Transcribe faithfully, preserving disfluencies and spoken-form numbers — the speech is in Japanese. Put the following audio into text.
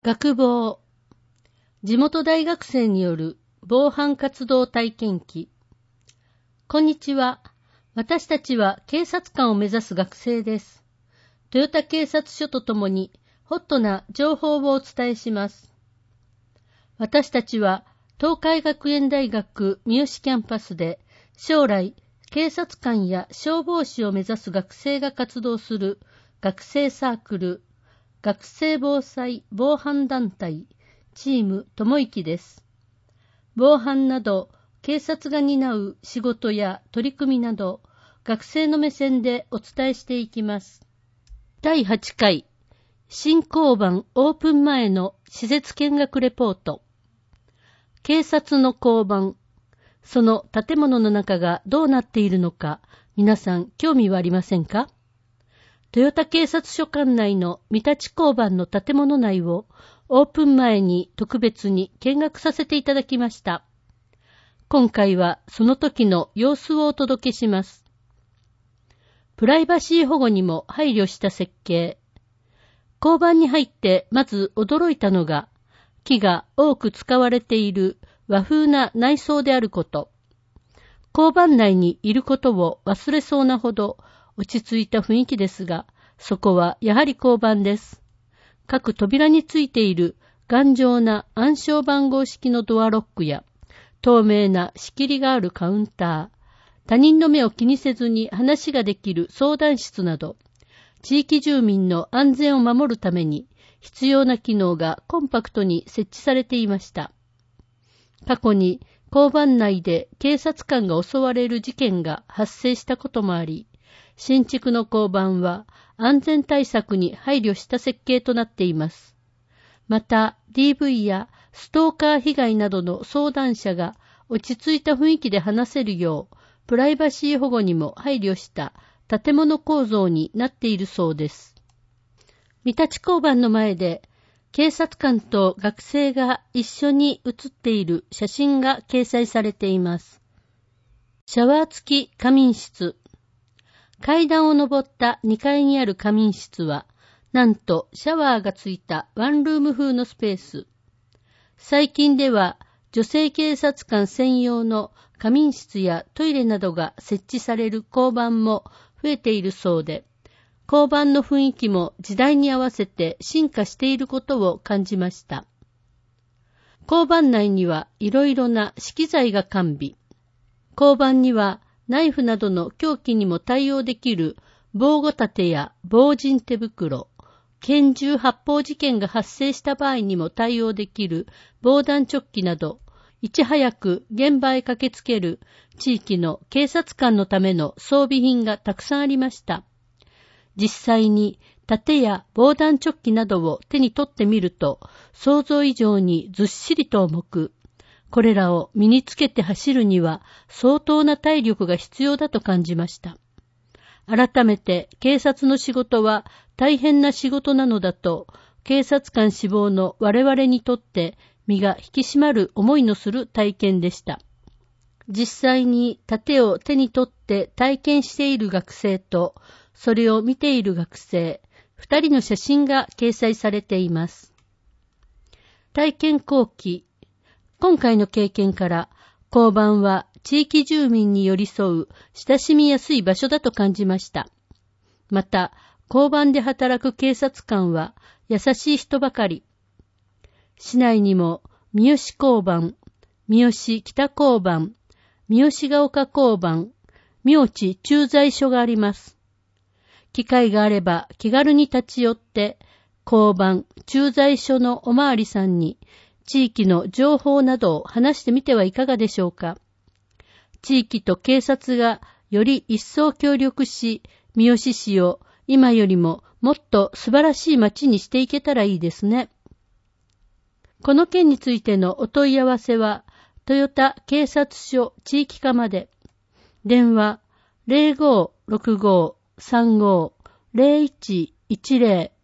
学防。地元大学生による防犯活動体験記。こんにちは。私たちは警察官を目指す学生です。豊田警察署とともにホットな情報をお伝えします。私たちは東海学園大学三好キャンパスで将来警察官や消防士を目指す学生が活動する学生サークル、学生防災防犯団体チームともいきです。防犯など警察が担う仕事や取り組みなど学生の目線でお伝えしていきます。だいはちかい新交番オープン前の施設見学レポート。警察の交番、その建物の中がどうなっているのか皆さん興味はありませんか？豊田警察署管内の三立交番の建物内をオープン前に特別に見学させていただきました。今回はその時の様子をお届けします。プライバシー保護にも配慮した設計。交番に入ってまず驚いたのが木が多く使われている和風な内装であること。交番内にいることを忘れそうなほど落ち着いた雰囲気ですが、そこはやはり交番です。各扉についている頑丈な暗証番号式のドアロックや透明な仕切りがあるカウンター、他人の目を気にせずに話ができる相談室など、地域住民の安全を守るために必要な機能がコンパクトに設置されていました。過去に交番内で警察官が襲われる事件が発生したこともあり、新築の交番は安全対策に配慮した設計となっています。また ディーブイ やストーカー被害などの相談者が落ち着いた雰囲気で話せるようプライバシー保護にも配慮した建物構造になっているそうです。三立交番の前で警察官と学生が一緒に写っている写真が掲載されています。シャワー付き仮眠室。階段を上ったにかいにある仮眠室は、なんとシャワーがついたワンルーム風のスペース。最近では女性警察官専用の仮眠室やトイレなどが設置される交番も増えているそうで、交番の雰囲気も時代に合わせて進化していることを感じました。交番内にはいろいろな資機材が完備。交番にはナイフなどの凶器にも対応できる防護盾や防塵手袋、拳銃発砲事件が発生した場合にも対応できる防弾チョッキなど、いち早く現場へ駆けつける地域の警察官のための装備品がたくさんありました。実際に盾や防弾チョッキなどを手に取ってみると、想像以上にずっしりと重く、これらを身につけて走るには相当な体力が必要だと感じました。改めて警察の仕事は大変な仕事なのだと、警察官志望の我々にとって身が引き締まる思いのする体験でした。実際に盾を手に取って体験している学生と、それを見ている学生、二人の写真が掲載されています。体験後期。今回の経験から、交番は地域住民に寄り添う親しみやすい場所だと感じました。また、交番で働く警察官は優しい人ばかり。市内にも三好交番、三好北交番、三好ヶ丘交番、明知駐在所があります。機会があれば気軽に立ち寄って、交番、駐在所のおまわりさんに地域の情報などを話してみてはいかがでしょうか。地域と警察がより一層協力し、三好市を今よりももっと素晴らしい街にしていけたらいいですね。この件についてのお問い合わせは、豊田警察署地域課まで。電話 ゼロごーろくごーさんごーゼロいちいちゼロ